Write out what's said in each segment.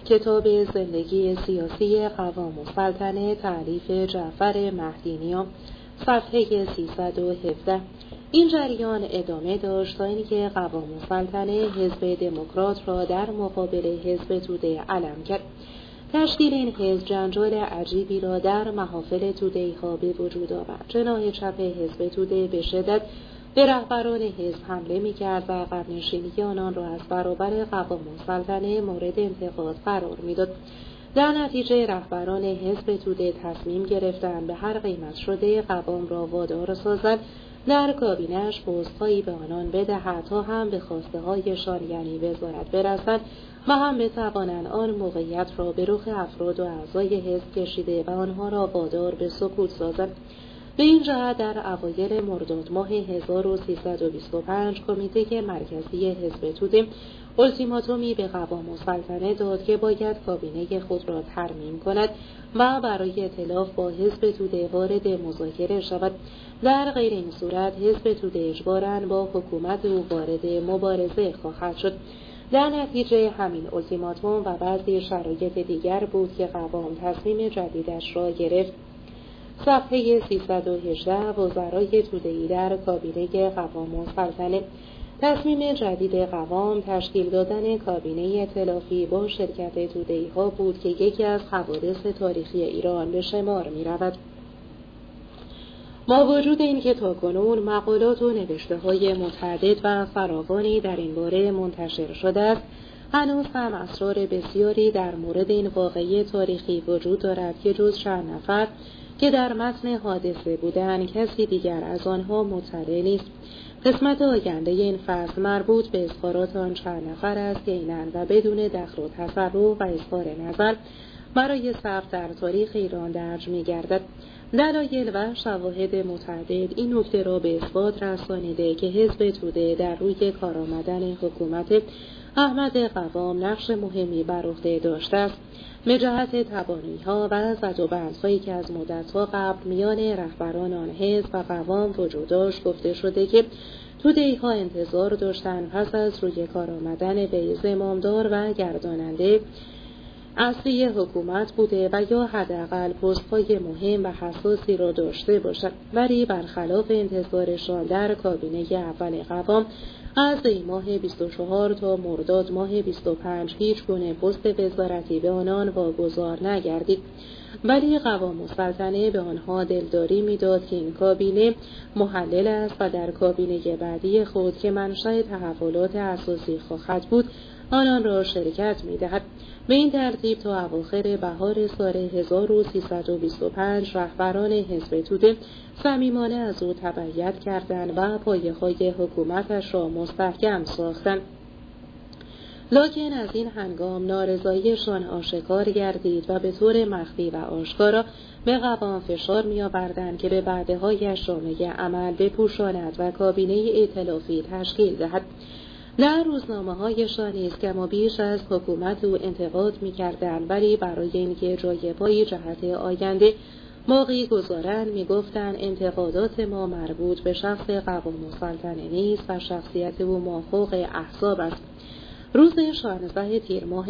کتاب زندگی سیاسی قوام السلطنه تألیف جعفر مهدی، صفحه 317. این جریان ادامه داشت تا اینکه قوام السلطنه حزب دموکرات را در مقابل حزب توده علم کرد. تشکیل این حزب جنجال عجیبی را در محافل توده‌ها به وجود آورد. جناح چپ حزب توده به شدت به رهبران حزب حمله می‌کرد و عقب‌نشینی آنان را از برابر قوام السلطنه مورد انتقاد قرار می‌داد. در نتیجه رهبران حزب توده تصمیم گرفتند به هر قیمت شده قوام را وادار سازند در کابینه‌اش پست‌هایی به آنان بدهد تا هم به خواسته‌هایشان یعنی وزارت برسند و هم بتوانند آن موقعیت را به رخ افراد و اعضای حزب کشیده و آنها را وادار به سکوت سازند. به این جهت در اوایل مرداد ماه 1325 کمیته مرکزی حزب توده التیماتومی به قوام السلطنه داد که باید کابینه خود را ترمیم کند و برای ائتلاف با حزب توده وارد مذاکره شود. در غیر این صورت حزب توده اجباراً با حکومت او وارد مبارزه خواهد شد. در نتیجه همین التیماتوم و بعضی شرایط دیگر بود که قوام تصمیم جدیدش را گرفت. صفحه 318. وزرای توده‌ای در کابینه قوام السلطنه. تصمیم جدید قوام تشکیل دادن کابینه ائتلافی با شرکت توده‌ای‌ها بود که یکی از حوادث تاریخی ایران به شمار می‌رود. با وجود اینکه تاکنون مقالات و نوشته‌های متعدد و فراوانی در این باره منتشر شده است، هنوز هم اسرار بسیاری در مورد این واقعه تاریخی وجود دارد که جز چند نفر که در متن حادثه بودند کسی دیگر از آنها مطلع نیست. قسمت آینده این فصل مربوط به اظهارات آن چند نفر است که اینند و بدون دخل و تصرف و اظهار نظر برای ثبت در تاریخ ایران درج می‌گردد. دلایل و شواهد متعدد این نکته را به اثبات رسانیده که حزب توده در روی کار آمدن حکومت احمد قوام نقش مهمی بر عهده داشته است. به جهت توانایی‌ها و زدوبندهایی که از مدت‌ها قبل میان رهبران آن حزب و قوام وجود داشت گفته شده که توده‌ای‌ها انتظار داشتند پس از روی کار آمدن وی زمامدار و گرداننده اصلی حکومت بوده و یا حداقل پست‌های مهم و حساسی را داشته باشد، ولی برخلاف انتظارشان در کابینه اول قوام از ماه 24 تا مرداد ماه 25 هیچ گونه پست وزارتی به آنان واگذار نگردید. ولی قوام السلطنه به آنها دلداری می‌داد که این کابینه محلل است و در کابینه بعدی خود که منشأ تحولات اساسی خواهد بود آنان را شرکت می‌دهد. به این ترتیب تا اواخر بهار سال 1325 رهبران حزب توده صمیمانه از او تبعیت کردند و پایه‌های حکومتش را مستحکم ساختند. لکن از این هنگام نارضاییشان آشکار گردید و به طور مخفی و آشکارا به قوام فشار می‌آوردند که به وعده‌هایش جامه عمل بپوشاند و کابینه ائتلافی تشکیل دهد. در روزنامه‌هایشان نیز کم و بیش از حکومت او انتقاد می‌کردند، ولی برای اینکه جای پای جهت آینده باقی گذارند می‌گفتند انتقادات ما مربوط به شخص قوام السلطنه نیست و شخصیت او مافوق احزاب است. روز 16 تیر ماه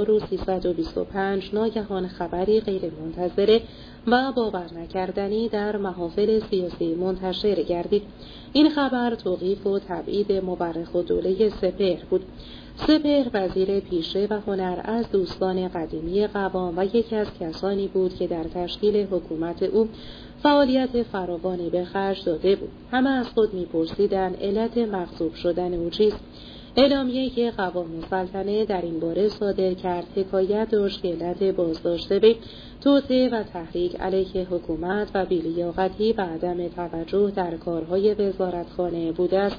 1325 ناگهان خبری غیرمنتظره و باور نکردنی در محافل سیاسی منتشر گردید. این خبر توقیف و تبعید مورخ‌الدوله سپهر بود. سپهر وزیر پیشه و هنر از دوستان قدیمی قوام و یکی از کسانی بود که در تشکیل حکومت او فعالیت فراوانی به خرج داده بود. همه از خود می‌پرسیدند علت مغصوب شدن او چیست. اعلامیه‌ای که قوام السلطنه در این باره صادر کرد حکایت داشت که علت بازداشت وی توطئه و تحریک علیه حکومت و بی‌لیاقتی و عدم توجه در کارهای وزارتخانه بوده است.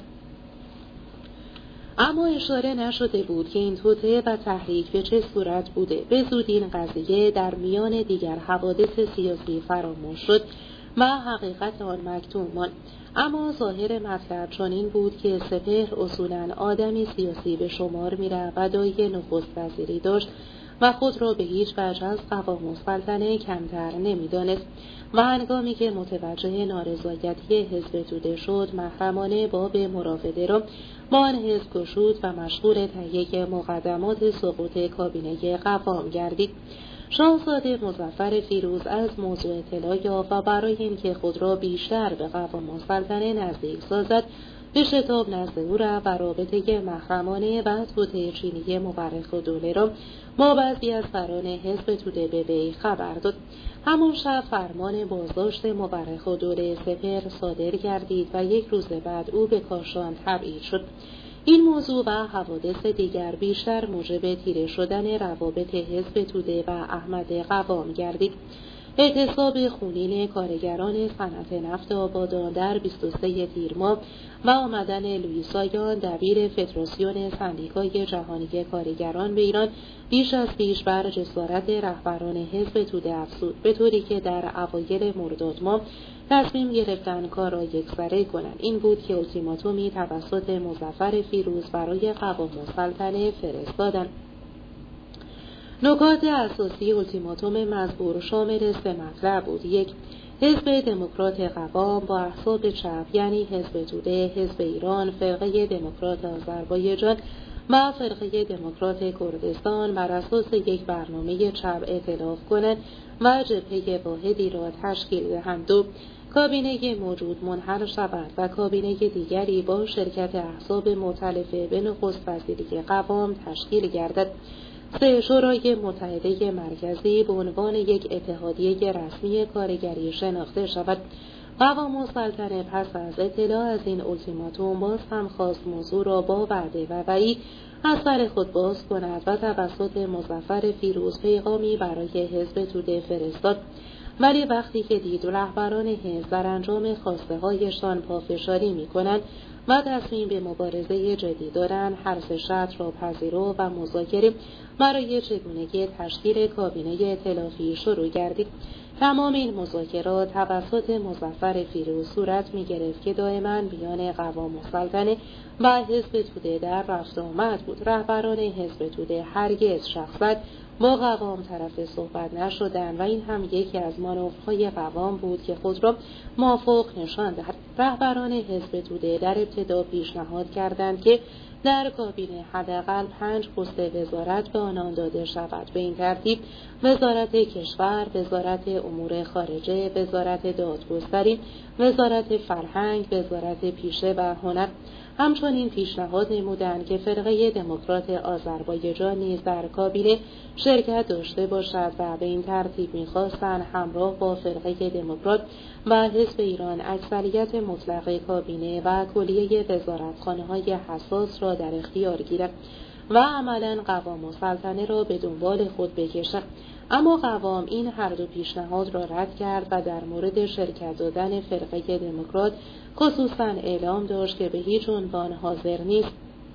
اما اشاره نشده بود که این توطئه و تحریک به چه صورت بوده. به زودی این قضیه در میان دیگر حوادث سیاسی فراموش شد و حقیقت آن مکتوم ماند. اما ظاهر مطلب چنین بود که سپهر اصولاً آدمی سیاسی به شمار می‌رفت و دایه نخست وزیری داشت و خود را به هیچ وجه از قوام السلطنه کمتر نمی‌دانست و هنگامی که متوجه نارضایتی حزب توده شد، محرمانه باب مراوده را با آن حزب گشود و مشغول تهیه مقدمات سقوط کابینه قوام گردید. شاهزاده مظفر فیروز از موضوع اطلاع یافت و برای اینکه خود را بیشتر به قوام السلطنه نزدیک سازد، به شتاب نزد او رفت و رابطه محرمانه و توطئه چینی مورخ‌الدوله را با بعضی از سران حزب توده به وی خبر داد. همان شب فرمان بازداشت مورخ‌الدوله سپهر صادر گردید و یک روز بعد او به کاشان تبعید شد. این موضوع و حوادث دیگر بیشتر موجب تیره شدن روابط حزب توده و احمد قوام گردید. اعتصاب خونین کارگران صنعت نفت آبادان در 23 تیر ماه و آمدن لوئیسایان دبیر فدراسیون سندیکای جهانی کارگران به ایران بیش از پیش بر جسارت رهبران حزب توده افزود، به طوری که در اوایل مرداد ماه تصمیم گرفتن کار را یکسره کنند. این بود که التیماتومی توسط مظفر فیروز برای قوام السلطنه فرستادند. نکات اساسی التیماتوم مزبور شامل 3 مطلب بود. 1. حزب دموکرات قوام با احزاب چپ یعنی حزب توده، حزب ایران، فرقه دموکرات آذربایجان و فرقه دموکرات کردستان بر اساس یک برنامه چپ ائتلاف کنند و جبهه واحدی را تشکیل دهند. 2. کابینه موجود منحل شود و کابینه دیگری با شرکت احزاب مؤتلفه به نخست وزیری قوام تشکیل گردد. 3. شورای متحده مرکزی به عنوان یک اتحادیه رسمی کارگری شناخته شود. قوام السلطنه پس از اطلاع از این التیماتوم باز هم خواست موضوع را با وعده و وعید از سر خود باز کند و توسط مظفر فیروز پیغامی برای حزب توده فرستاد. ولی وقتی که دید رهبران حزب در انجام خواسته هایشان پافشاری می کنند و تصمیم به مبارزه جدی دارند، هر 3 شرط را پذیرفت و مذاکره برای چگونگی تشکیل کابینه ائتلافی شروع گردید. تمام این مذاکرات توسط مظفر فیروز صورت می گرفت که دائما میان قوام السلطنه و حزب توده در رفت آمد بود. رهبران حزب توده هرگز شخصا با قوام طرف صحبت نشدند و این هم یکی از مانورهای قوام بود که خود را موافق نشان دهد. رهبران حزب توده در ابتدا پیشنهاد کردند که در کابینه حداقل 5 پست وزارت به آنان داده شود. به این ترتیب وزارت کشور، وزارت امور خارجه، وزارت دادگستری، وزارت فرهنگ، وزارت پیشه و هنر. همچنین پیشنهاد نمودند که فرقه دموکرات آذربایجان نیز در کابینه شرکت داشته باشد و به این ترتیب می‌خواستند همراه با فرقه دموکرات و حزب ایران اکثریت مطلق کابینه و کلیه وزارتخانه‌های حساس را در اختیار گیرد و عملاً قوام السلطنه را به دنبال خود بکشد. اما قوام این هر دو پیشنهاد را رد کرد و در مورد شرکت دادن فرقه دموکرات خصوصاً اعلام داشت که به هیچ عنوان حاضر نیست.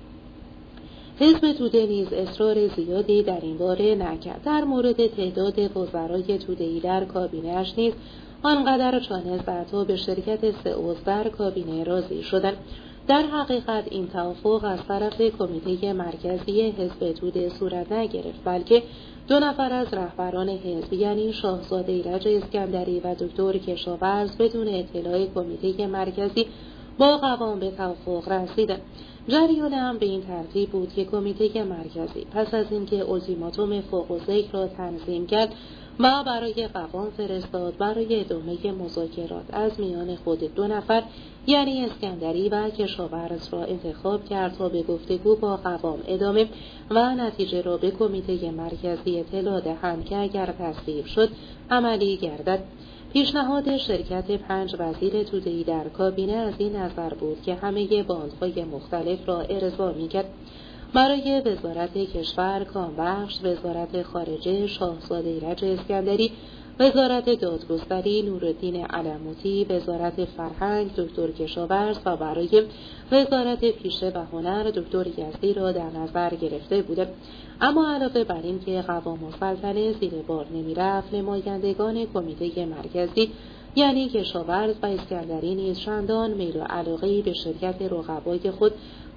حزب توده نیز اصرار زیادی در این باره نکرد. در مورد تعداد وزرای توده‌ای در کابینه‌اش نیز آنقدر چانه زد تا به شرکت 3 عضو در کابینه راضی شدند. در حقیقت این توافق از طرف کمیته مرکزی حزب توده صورت نگرفت، بلکه 2 نفر از رهبران حزب یعنی شاهزاده ایرج اسکندری و دکتر کشاورز بدون اطلاع کمیته مرکزی با قوام به توافق رسیدند. جریان هم به این ترتیب بود که کمیته مرکزی پس از اینکه التیماتوم فوق الذکر را تنظیم کرد و برای قوام فرستاد، برای ادامه مذاکرات از میان خود 2 نفر یعنی اسکندری و کشاورز را انتخاب کرد تا به گفتگو با قوام ادامه و نتیجه را به کمیته مرکزی اطلاع دهند که اگر تصویب شد عملی گردد. پیشنهاد شرکت 5 وزیر توده‌ای در کابینه از این نظر بود که همه باندهای مختلف را ارضا می‌کرد. برای وزارت کشور کامبخش، وزارت خارجه شاهزاده ایرج اسکندری، وزارت دادگستری نورالدین علموتی، وزارت فرهنگ دکتر کشاورز و برای وزارت پیشه و هنر دکتر یزدی را در نظر گرفته بود. اما علاوه بر این که قوام السلطنه زیر بار نمی‌رفت، نمایندگان کمیته مرکزی یعنی کشاورز و اسکندری نیز چندان میل و علاقه‌ای به شرکت رقبای خود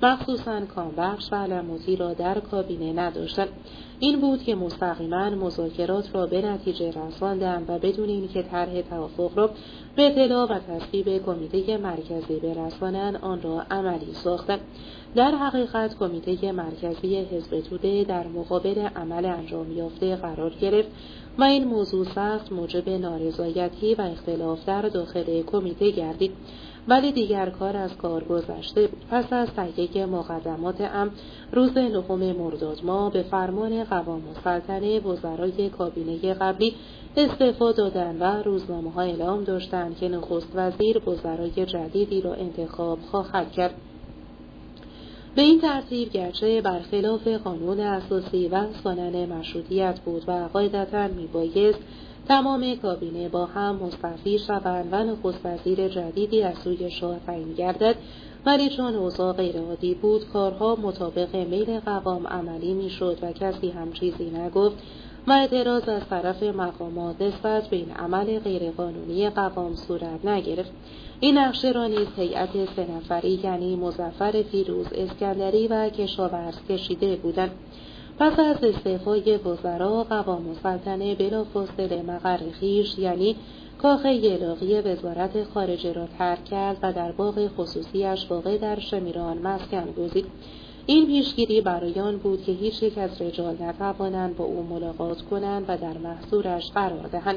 مخصوصاً کامبخش و علموتی را در کابینه نداشتند. این بود که مستقیما مذاکرات را به نتیجه رساندند و بدون اینکه طرح توافق را به اطلاع و تصویب کمیته مرکزی برسانند آن را عملی ساختند. در حقیقت کمیته مرکزی حزب توده در مقابل عمل انجام یافته قرار گرفت و این موضوع سخت موجب نارضایتی و اختلاف در داخل کمیته گردید. ولی دیگر کار از کار گذشته بود. پس از تحقیق مقدمات امر روز 9 مرداد ماه به فرمان قوام السلطنه وزرای کابینه قبلی استعفا دادند و روزنامه‌ها اعلام داشتند که نخست وزیر وزرای جدیدی را انتخاب خواهد کرد. به این ترتیب گرچه برخلاف قانون اساسی و سنن مشروطیت بود و قاعدتاً میبایست تمام کابینه با هم مستعفی شوند و نخست وزیر جدیدی از سوی شاه تعیین گردد، ولی چون اوضاع غیرعادی بود کارها مطابق میل قوام عملی میشد و کسی هم چیزی نگفت و اعتراض از طرف مقامات نسبت به این عمل غیرقانونی قوام صورت نگرفت. این نقشه را نیز هیئت 3 نفری یعنی مظفر فیروز اسکندری و کشاورز کشیده بودند. پس از استعفای وزرا قوام السلطنه بلافاصله مقر خویش یعنی کاخ یلاقی وزارت خارجه را ترک کرد و در باغ خصوصیش واقع در شمیران مسکن گزید. این پیشگیری برای آن بود که هیچ یک از رجال نتوانند با او ملاقات کنند و در محضورش قرار دهند.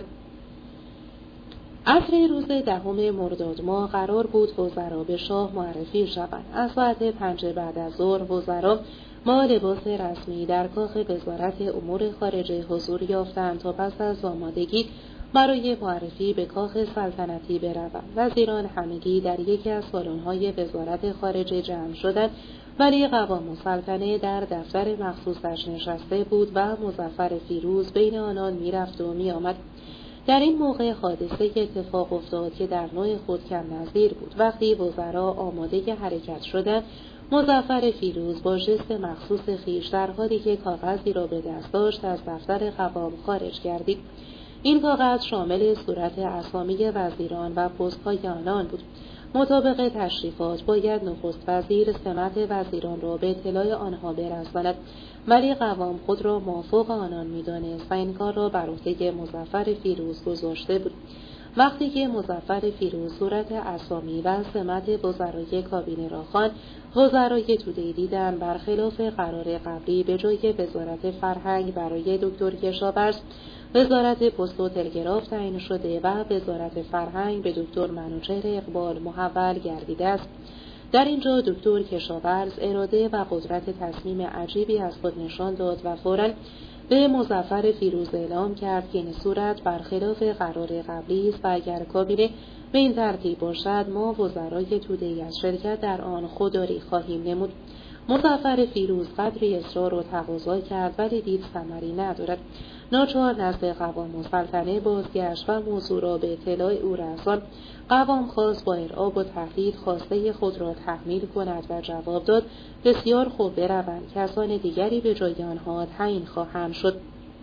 عصر روز 10 مرداد ماه قرار بود وزرا به شاه معرفی شوند. از ساعت 5 بعد از ظهر وزرا با لباس رسمی در کاخ وزارت امور خارجه حضور یافتند تا پس از آمادگی برای معرفی به کاخ سلطنتی بروند. وزیران همگی در یکی از سالن‌های وزارت خارجه جمع شدند، ولی قوام السلطنه در دفتر مخصوصش نشسته بود و مظفر فیروز بین آنان میرفت و میآمد. در این موقع حادثه اتفاق افتاد که در نوع خود کم نظیر بود. وقتی وزرا آماده حرکت شدند، مظفر فیروز با ژست مخصوص خویش در حالی که کاغذی را به دست داشت از دفتر قوام خارج گردید. این کاغذ شامل صورت اسامی وزیران و پست‌های آنان بود. مطابق تشریفات باید نخست وزیر سمت وزیران را به اطلاع آنها برساند، ولی قوام خود را مافوق آنان می‌دانست و این کار را بر عهده مظفر فیروز گذاشته بود. وقتی که مظفر فیروز صورت اسامی و سمت وزرای کابینه را خواند، وزرای توده دیدند برخلاف قرار قبلی به جای وزارت فرهنگ برای دکتر کشاورز وزارت پست و تلگراف تعیین شده و وزارت فرهنگ به دکتر منوچهر اقبال محول گردیده است. در اینجا دکتر کشاورز اراده و قدرت تصمیم عجیبی از خود نشان داد و فوراً به مظفر فیروز اعلام کرد که این صورت برخلاف قرار قبلی است و اگر کابینه به این ترتیب باشد ما وزرای توده‌ای از شرکت در آن خودداری خواهیم نمود. مظفر فیروز قدری اصرار و تقاضا کرد ولی دید ثمری ندارد. ناچار نزد قوام السلطنه بازگشت و موضوع را به اطلاع او رساند. قوام خواست با ارعاب و تهدید خواسته خود را تحمیل کند و جواب داد بسیار خوب بروند، کسان دیگری به جای آنها تعیین خواهند شد.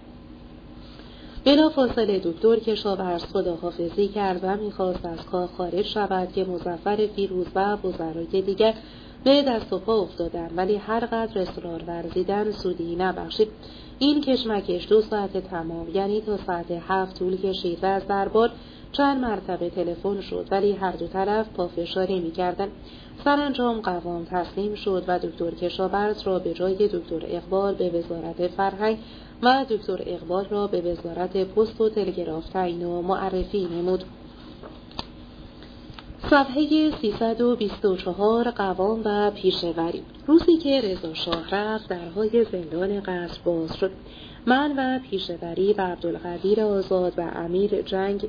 بلافاصله دکتر کشاورز خداحافظی کرد و می‌خواست از کاخ خارج شود که مظفر فیروز و وزرای دیگر به دست و پا افتادند، ولی هر قدر اصرار ورزیدن سودی نبخشید. این کشمکش 2 ساعت تمام یعنی تا ساعت 7 طول کشید و از دربار چند مرتبه تلفن شد، ولی هر دو طرف پافشاری می‌کردند. سرانجام قوام تسلیم شد و دکتر کشاورز را به جای دکتر اقبال به وزارت فرهنگ و دکتر اقبال را به وزارت پست و تلگراف تعیین و معرفی نمود. صفحه 324 قوام و پیشه‌وری. روزی که رضا شاه رفت درهای زندان قصر باز شد. من و پیشه‌وری و عبدالقدیر آزاد و امیر جنگ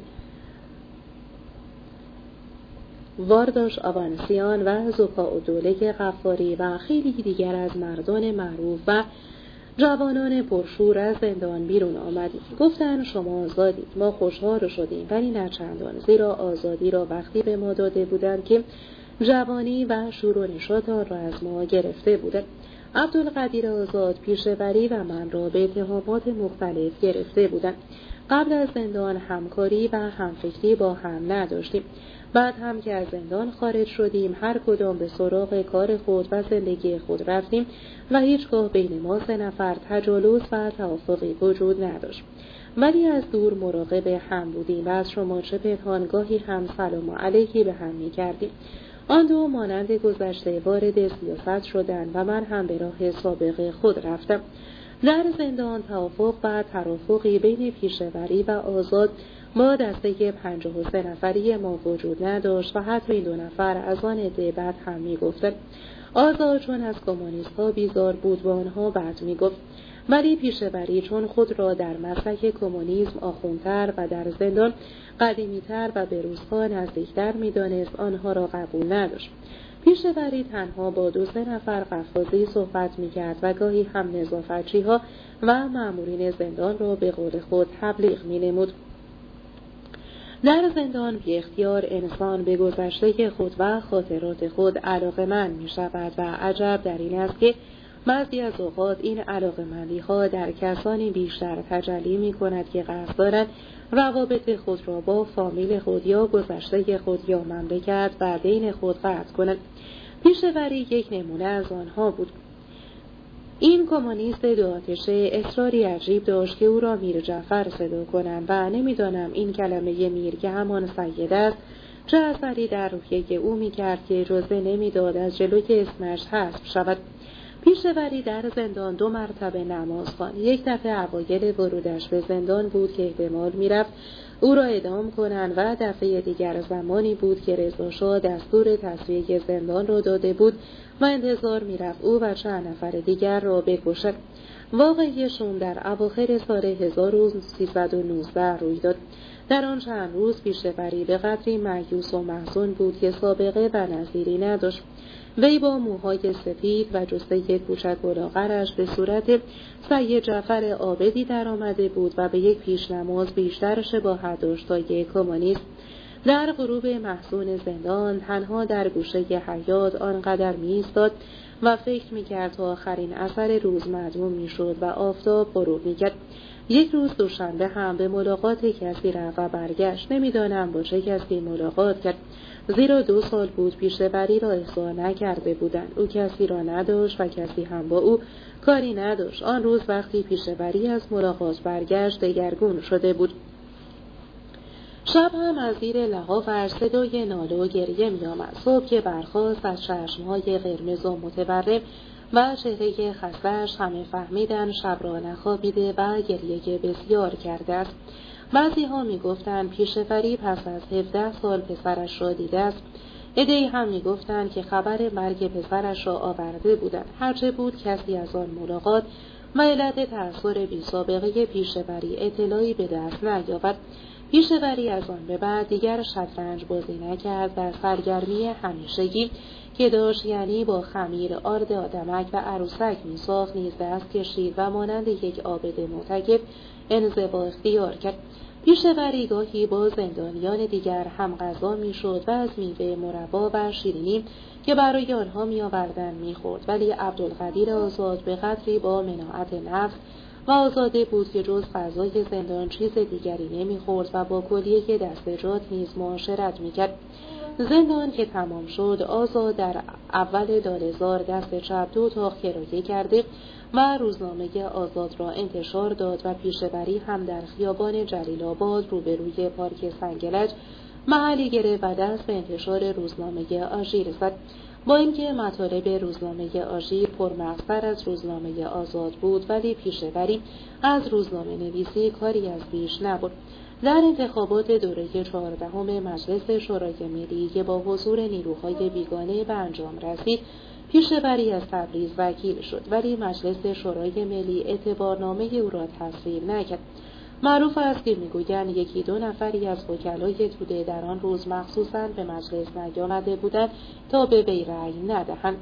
وارداش آوانسیان و ذوالدوله غفاری و خیلی دیگر از مردان معروف و جوانان پرشور از زندان بیرون آمدیم. گفتند شما آزادید. ما خوشحال شدیم ولی نه چندان، زیرا آزادی را وقتی به ما داده بودند که جوانی و شور و نشاط آن را از ما گرفته بودند. عبدالقدیر آزاد پیشه‌وری و من را به اتهامات مختلف گرفته بودند. قبل از زندان همکاری و همفکری با هم نداشتیم. بعد هم که از زندان خارج شدیم هر کدام به سراغ کار خود و زندگی خود رفتیم و هیچگاه بین ما سه نفر تجالس و توافقی وجود نداشت. ولی از دور مراقب هم بودیم و از شما چه پنهان گاهی هم سلام علیکی به هم می کردیم. آن دو مانند گذشته وارد سیاست شدند و من هم به راه سابق خود رفتم. در زندان توافق و ترافقی بین پیشه‌وری و آزاد با دسته 53 نفری ما وجود نداشت و حتی این 2 نفر از آن عده بد هم می‌گفتند. آزاد چون از کمونیست‌ها بیزار بود با آنها بد می‌گفت، ولی پیشه‌وری چون خود را در مسلک کمونیسم آخوندتر و در زندان قدیمی‌تر و به روزها نزدیکتر می‌دانست آنها را قبول نداشت. پیشه‌وری تنها با 2-3 نفر قفقازی صحبت می‌کرد و گاهی هم نظافتچی‌ها و مأمورین زندان را به قول خود تبلیغ می‌نمود. در زندان بی اختیار انسان به گذشته خود و خاطرات خود علاقه‌مند می‌شود و عجب در این است که بعضی از اوقات این علاقه‌مندی‌ها در کسانی بیشتر تجلی می‌کند که قصد دارند روابط خود را با فامیل خود یا گذشته خود یا مملکت و دین خود قطع کنند. پیشه‌وری یک نمونه از آنها بود. این کمونیست دو آتشه اصراری عجیب داشت که او را میر جعفر صدا کنند و نمی‌دانم این کلمه میر که همان سید است چه اثری در روحیه او می‌کرد که اجازه نمی‌داد از جلوی اسمش حذف شود. پیشه‌وری در زندان 2 مرتبه نماز خواند. یک دفعه اوایل ورودش به زندان بود که احتمال می‌رفت او را اعدام کنند و دفعه دیگر زمانی بود که رضاشاه دستور تسویه زندان را داده بود و انتظار می‌رفت او و چند نفر دیگر را بکشد. واقعیشون در اواخر سال 1319 روی داد. در آن چند روز پیشه‌وری به قدری مایوس و محزون بود که سابقه و نظیری نداشت. وی با موهای سفید و جثه کوچک و لاغرش به صورت سید جعفر عابدی در آمده بود و به یک پیشنماز بیشتر شباهت داشت تا یک کمونیست. در غروب محزون زندان تنها در گوشه حیاط آنقدر می‌ایستاد و فکر می‌کرد تا آخرین اثر روز معدوم می‌شد و آفتاب غروب می‌کرد. یک روز دوشنبه هم به ملاقات کسی رفت و برگشت. نمی‌دانم با چه کسی ملاقات کرد، زیرا 2 سال بود پیشه‌وری را احضار نکرده بودند. او کسی را نداشت و کسی هم با او کاری نداشت. آن روز وقتی پیشه‌وری از ملاقات برگشت دگرگون شده بود. شب هم از زیر لحافش صدای ناله و گریه می‌آمد. صبح که برخاست از چشم‌های قرمز و متورم و چهره خسته‌اش همه فهمیدند شب را نخوابیده و گریه بسیار کرده است. بعضی‌ها می‌گفتند پیشه‌وری پس از 17 سال پسرش را دیده است. عده‌ای هم می‌گفتند که خبر مرگ پسرش را آورده بودند. هرچه بود کسی از آن ملاقات و علت تأثیر بی‌سابقه پیشه‌وری اطلاعی به دست نیاورد. پیشه‌وری از آن به بعد دیگر شطرنج بازی نکرد و سرگرمی همیشگی که داشت، یعنی با خمیر آرد آدمک و عروسک می‌ساخت، نیز دست کشید و مانند یک عابد معتکف انزوا اختیار کرد. پیشه‌وری گاهی با زندانیان دیگر هم غذا می‌شد و از میوه مربا و شیرینی که برای آنها می‌آوردند می‌خورد، ولی عبدالقدیر آزاد به قدری با مناعت نفس و آزاده بود که جز غذای زندان چیز دیگری نمی‌خورد و با کلیه دستجات نیز معاشرت می‌کرد. زندان که تمام شد، آزاد در اول داله‌زار دست چپ 2 تاق کرایه کرده و روزنامه آزاد را انتشار داد و پیشه‌وری هم در خیابان جلیل آباد روبروی پارک سنگلج محلی گرفت و دست به انتشار روزنامه آژیر زد. با اینکه مطالب روزنامه آژیر پرمغزتر از روزنامه آزاد بود، ولی پیشه‌وری از روزنامه نویسی کاری از بیش نبرد. در انتخابات دوره 14 مجلس شورای ملی که با حضور نیروهای بیگانه به انجام رسید، پیشه‌وری از تبریز وکیل شد، ولی مجلس شورای ملی اعتبارنامه او را تصویب نکرد. معروف است که میگویند 1-2 نفری از وکلای توده در آن روز مخصوصاً به مجلس نیامده بودند تا به وی رأی ندهند.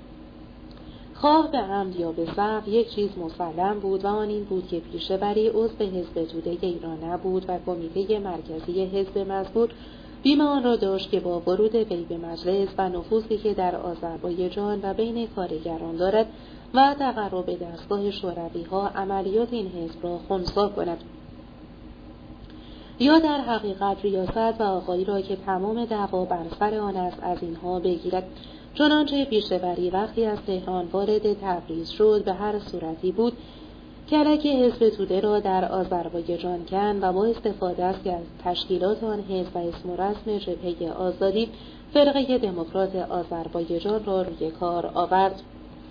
خواه به عمد یا به سهو یک چیز مسلم بود و آن این بود که پیشه‌وری عضو حزب توده ایران نبود و کمیته مرکزی حزب مذکور بیم آن را داشت که با ورود وی به مجلس و نفوذی که در آذربایجان و بین کارگران دارد و تقرب دستگاه شوروی‌ها عملیات این حزب را خنثی کند. یا در حقیقت ریاست و آقایی را که تمام دعوا بر سر آن است از اینها بگیرد. چنانچه پیشه‌وری وقتی از تهران وارد تبریز شد به هر صورتی بود کلک حزب توده را در آذربایجان کند و با استفاده از تشکیلات آن حزب و اسم و رسم جبهه آزادی فرقه دموکرات آذربایجان را روی کار آورد.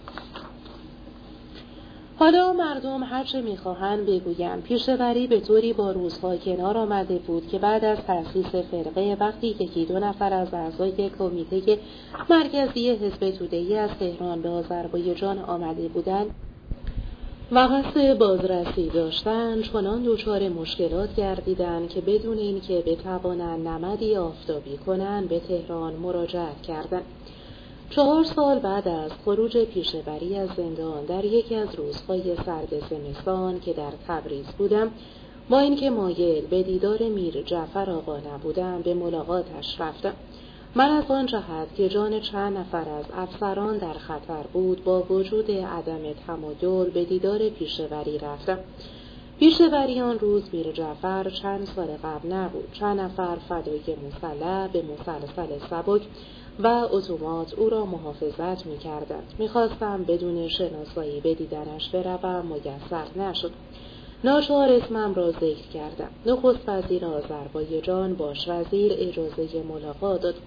حالا مردم هرچه می‌خواهند بگویند پیشه‌وری به طوری با روزها کنار آمده بود که بعد از تأسیس فرقه وقتی یکی دو نفر از اعضای کمیته مرکزی حزب توده‌ای از تهران به آذربایجان آمده بودند و قصد بازرسی داشتند چنان دچار مشکلات گردیدند که بدون اینکه بتوانند نمدی آفتابی کنند به تهران مراجعت کردند. 4 سال بعد از خروج پیشه‌وری از زندان در یکی از روزهای سرد زمستان که در تبریز بودم، با اینکه مایل به دیدار میر جعفر آقا نبودم به ملاقاتش رفتم. من از آن جهت که جان چند نفر از افسران در خطر بود با وجود عدم تمایل به دیدار پیشه‌وری رفتم. پیشه‌وری آن روز میر جعفر چند سال قبل نبود. چند نفر فدای مسلح به مسلسل سبک و اتومات او را محافظت می‌کردند. می‌خواستم بدون شناسایی به دیدنش بروم، میسر نشد. ناچار اسمم را ذکر کردم. نخست وزیر آذربایجان باش وزیر اجازه ملاقات داد.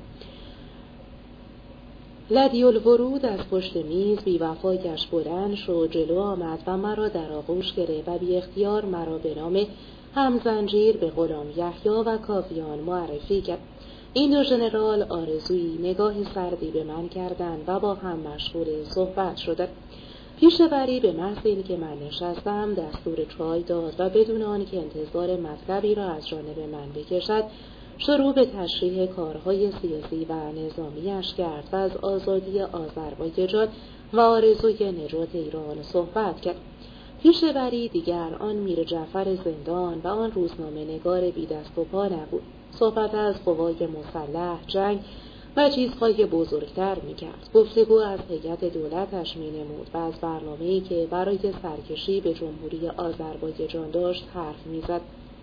لدی‌الورود از پشت میز بی‌وفایش بلند شد، جلو آمد و مرا در آغوش گرفت و بی اختیار مرا به نام همزنجیر به غلام یحیی و کاویان معرفی کرد. این دو ژنرال آرزویی نگاه سردی به من کردند و با هم مشغول صحبت شدند. پیشه‌وری به محض اینکه من نشستم دستور چای داد و بدون آنکه انتظار مطلبی را از جانب من بکشد شروع به تشریح کارهای سیاسی و نظامیش کرد و از آزادی آذربایجان و آرزوی نجات ایران صحبت کرد. پیشه‌وری دیگر آن میر جعفر زندان و آن روزنامه نگار بی دست و پا نبود. صحبت از قوای مسلح، جنگ و چیزهای بزرگتر می‌کرد. گفتگو از هیئت دولتش می‌نمود و از برنامه‌ای که برای سرکشی به جمهوری آذربایجان داشت حرف می‌زد.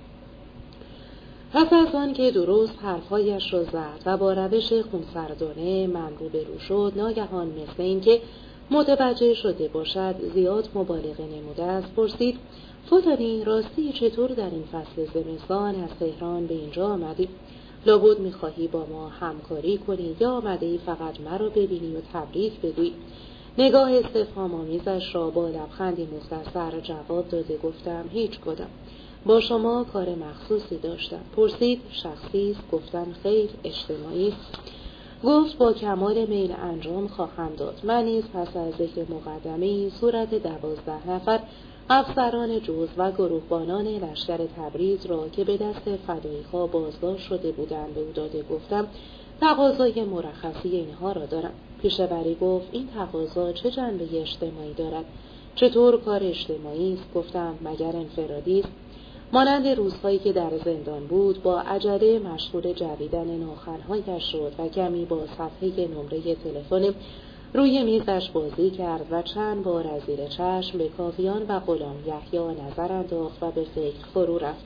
پس از آن که درست حرفهایش را زد و با روش خونسردانه من روبرو شد، ناگهان مثل اینکه متوجه شده باشد زیاد مبالغه نموده است، پرسید: فلانی، راستی چطور در این فصل زمستان از تهران به اینجا آمدی؟ لابد می‌خواهی با ما همکاری کنی یا آمده ای فقط مرا ببینی و تبریک بگویی؟ نگاه استفهام‌آمیزش را با لبخندی مختصر جواب داده گفتم: هیچ کدام. با شما کار مخصوصی داشتم. پرسید: شخصی است؟ گفتم: خیر، اجتماعی. گفت: با کمال میل انجام خواهم داد. من نیز پس از ذکر مقدمه‌ای صورت 12 نفر افسران جز و گروهبانان لشکر تبریز را که به دست فدایی‌ها بازداشت شده بودند به او داده گفتم: تقاضای مرخصی اینها را دارم. پیشه‌وری گفت: این تقاضا چه جنبه اجتماعی دارد؟ چطور کار اجتماعی است؟ گفتم: مگر انفرادی است؟ مانند روزهایی که در زندان بود با عجله مشغول جویدن ناخن‌هایش شد و کمی با صفحه نمره تلفن روی میزش بازی کرد و چند بار از زیر چشم به کاویان و غلام یحیی نظر انداخت و به فکر فرو رفت.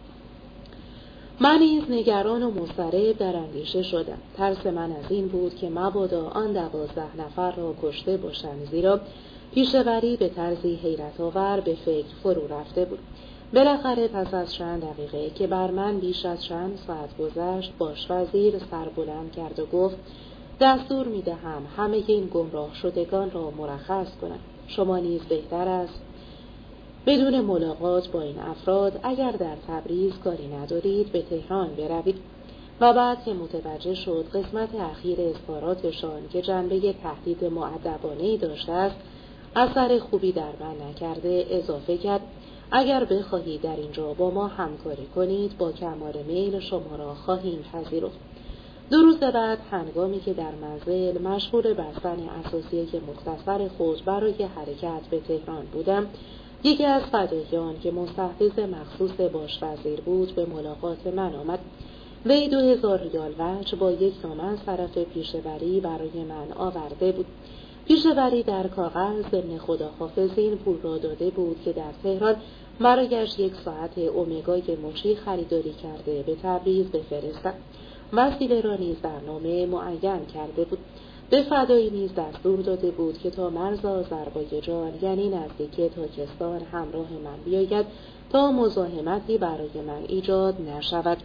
من نیز نگران و مضطرب در اندیشه شدم. ترس من از این بود که مبادا آن 12 نفر را کشته باشند، زیرا پیشه‌وری به طرزی حیرت‌آور به فکر فرو رفته بود. بالاخره پس از چند دقیقه که بر من بیش از چند ساعت گذشت، باش وزیر سر بلند کرد و گفت: دستور می‌دهم همه این گمراه شدگان را مرخص کنند. شما نیز بهتر است بدون ملاقات با این افراد اگر در تبریز کاری ندارید به تهران بروید. و بعد که متوجه شد قسمت اخیر اظهاراتشان که جنبه تهدید مؤدبانه‌ای داشته است اثر خوبی در من نکرده، اضافه کرد: اگر بخواهید در اینجا با ما همکاری کنید با کمال میل شما را خواهیم پذیرفت. 2 روز بعد هنگامی که در منزل مشغول بستن اساسیه مختصر خود برای حرکت به تهران بودم، یکی از فداییان که مستحفظ مخصوص باش وزیر بود به ملاقات من آمد. وی 2000 ریال وجه با یک نامه از طرف پیشه‌وری برای من آورده بود. پیشه‌وری در کاغذ ضمن خداحافظی این پول را داده بود که در تهران برایش 1 ساعت اومگای مچی خریداری کرده به تبریز بفرستد. وسیله را نیز در نامه معین کرده بود. به فدایی نیز دستور داده بود که تا مرز آذربایجان یعنی نزدیکی تاکستان همراه من بیاید تا مزاحمتی برای من ایجاد نشود.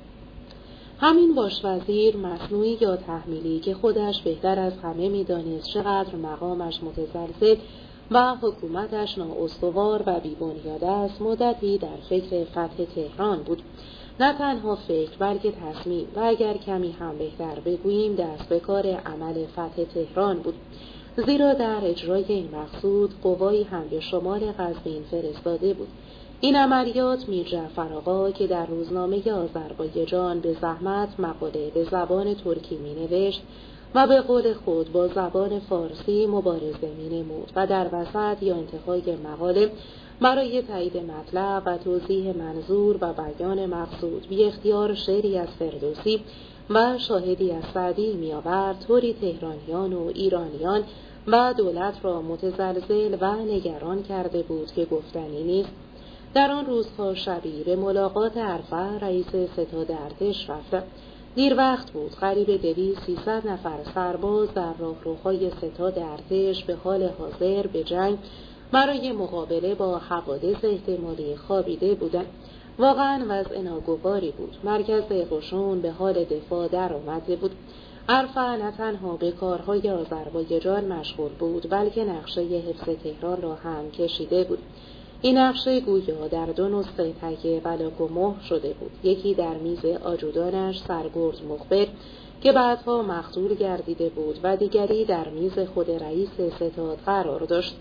همین باشوزیر مصنوعی یا تحمیلی که خودش بهتر از همه می‌دانست چقدر مقامش متزلزل و حکومتش نااستوار و بی‌بنیاد است، مدتی در فکر فتح تهران بود. نه تنها فکر بلکه تصمیم و اگر کمی هم بهتر بگوییم دست به کار عمل فتح تهران بود، زیرا در اجرای این مقصود قوایی هم به شمال قزوین فرستاده بود. این عملیات میر جعفر آقا که در روزنامه آذربایجان به زحمت مقاله به زبان ترکی می‌نوشت و به قول خود با زبان فارسی مبارزه می‌نمود و در وسط یا انتهای مقاله برای تایید مطلب و توضیح منظور و بیان مقصود بی اختیار شعری از فردوسی و شاهدی از سعدی می‌آورد، طوری تهرانیان و ایرانیان و دولت را متزلزل و نگران کرده بود که گفتنی نیست. در آن روزها شبی به ملاقات عرفه رئیس ستاد ارتش رفت. دیر وقت بود. قریب 200-300 نفر سرباز در راهروهای ستاد ارتش به حال حاضر به جنگ برای مقابله با حوادث احتمالی خوابیده بودند. واقعا وضع ناگواری بود. مرکز قشون به حال دفاع در آمده بود. عرفه نه تنها به کارهای آذربایجان مشغول بود، بلکه نقشه حفظ تهران را هم کشیده بود. این نقشه گویا در 2 نسخه تکیه بلاک و مهر شده بود. یکی در میز آجودانش سرگرد مخبر که بعدها مقتول گردیده بود و دیگری در میز خود رئیس ستاد قرار داشت.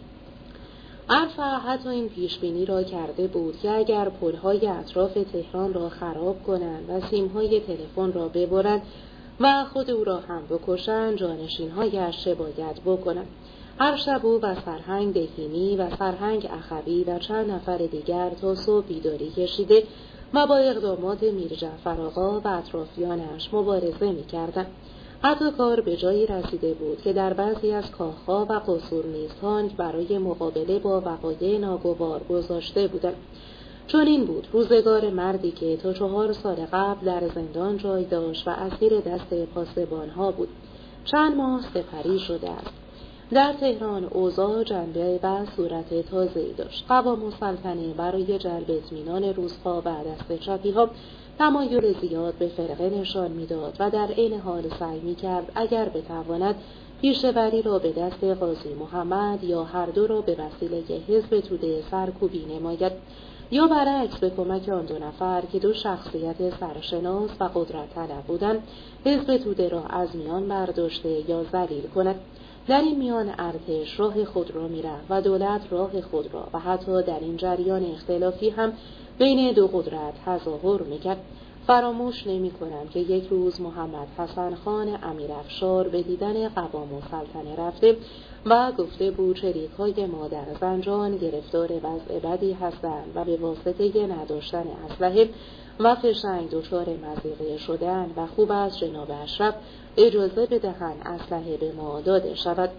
عرفه حتی این پیشبینی را کرده بود که اگر پل‌های اطراف تهران را خراب کنند و سیم‌های تلفن را ببرند و خود او را هم بکشند، جانشین‌هایش چه باید بکنند. هر شب او و سرهنگ دهینی و سرهنگ اخوی و چند نفر دیگر تا صبح بیداری کشیده و با اقدامات میر جعفر آقا و اطرافیانش مبارزه می‌کردند. حتی کار به جایی رسیده بود که در بعضی از کاخ‌ها و قصور نیز تانک برای مقابله با وقایع ناگوار گذاشته بودند. چون این بود روزگار مردی که تا 4 سال قبل در زندان جای داشت و اسیر دست پاسبان‌ها بود. چند ماه سپری شده است. در تهران اوضاع جنبه و صورت تازه‌ای داشت. قوام السلطنه برای جلب اطمینان روس‌ها و دست چپی‌ها تمایل زیاد به فرقه نشان می‌داد و در عین حال سعی می‌کرد اگر بتواند پیشه‌وری را به دست قاضی محمد یا هر دو را به وسیله حزب توده سرکوبی نماید، یا برعکس به کمک آن 2 نفر که 2 شخصیت سرشناس و قدرت طلب بودند حزب توده را از میان برداشته یا ذلیل کند. در این میان ارتش راه خود را می‌رفت و دولت راه خود را و حتی در این جریان اختلافی هم بین 2 قدرت تظاهر می‌کرد. فراموش نمی‌کنم که یک روز محمد حسن خان امیرافشار به دیدن قوام السلطنه رفته و گفته بود چریک‌های ما در زنجان گرفتار وضع بدی هستند و به واسطه نداشتن اسلحه و فشنگ دچار مضیقه شدن و خوب است جناب اشرف اجازه بدهند اسلحه به ما داده شود.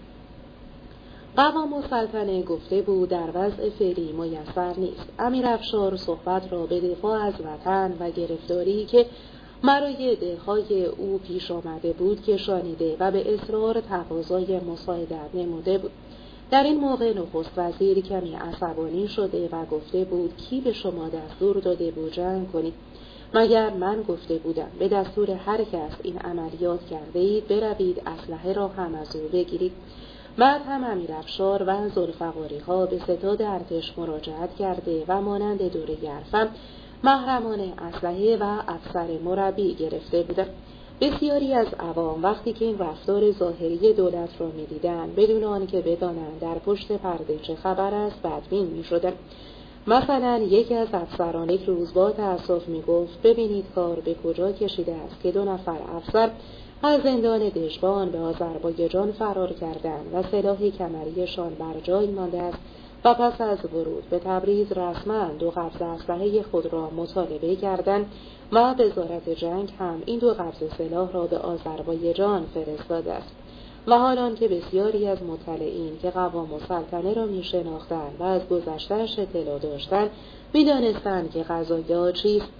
قوام السلطنه گفته بود در وضع فعلی میسر نیست. امیرافشار صحبت را به دفاع از وطن و گرفتاری که برای دههای او پیش آمده بود کشانیده و به اصرار تقاضای مساعدت نموده بود. در این موقع نخست وزیر کمی عصبانی شده و گفته بود کی به شما دستور داده بود جنگ کنید؟ مگر من گفته بودم به دستور هر کس این عملیات کرده اید بروید اسلحه را هم از او بگیرید. بعد هم امیرافشار و ذوالفقاری ها به ستاد ارتش مراجعت کرده و مانند دوره عرفه محرمان اسلحه و افسر مربی گرفته بودند. بسیاری از عوام وقتی که این رفتار ظاهری دولت را می‌دیدند بدون آنکه بدانند در پشت پرده چه خبر است بدبین می‌شدند. مثلا یکی از افسران یک روز با تأسف می‌گفت ببینید کار به کجا کشیده است که 2 نفر افسر از زندان دژبان به آذربایجان فرار کردند و سلاح کمریشان بر جای مانده است و پس از ورود به تبریز رسما 2 قبض اسلحه خود را مطالبه کردند و وزارت جنگ هم این 2 قبض سلاح را به آذربایجان فرستاده است. و حالان که بسیاری از مطلعین که قوام السلطنه را می‌شناختند و از گذشته‌اش اطلاع داشتند می‌دانستند که قضایا چیست.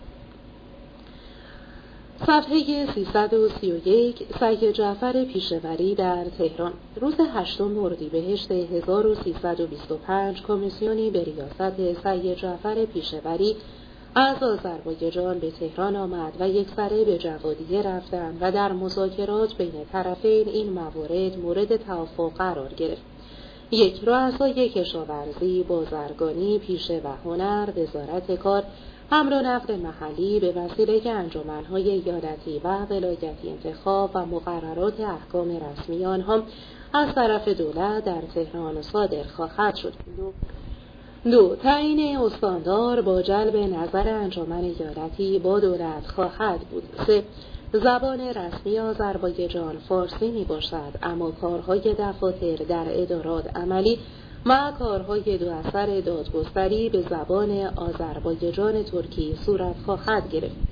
صفحه 331 سید جعفر پیشوری در تهران. روز 8 اردیبهشت 1325 کمیسیونی به ریاست سید جعفر پیشوری از آذربایجان به تهران آمد و یکسره به جوادیه رفتند و در مذاکرات بین طرفین این موارد مورد توافق قرار گرفت. 1. رؤسای کشاورزی، بازرگانی، پیشه و هنر، وزارت کار، امر و نقد محلی به وسیله انجمن‌های ایالتی و ولایتی انتخاب و مقررات احکام رسمی آنها از طرف دولت در تهران صادر خواهد شد. 2. تعیین استاندار با جلب نظر انجمن ایالتی با دولت خواهد بود. 3. زبان رسمی آذربایجان فارسی می باشد، اما کارهای دفاتر در ادارات عملی و کارهای دو اثر دادگستری به زبان آذربایجان ترکی صورت خواهد گرفت.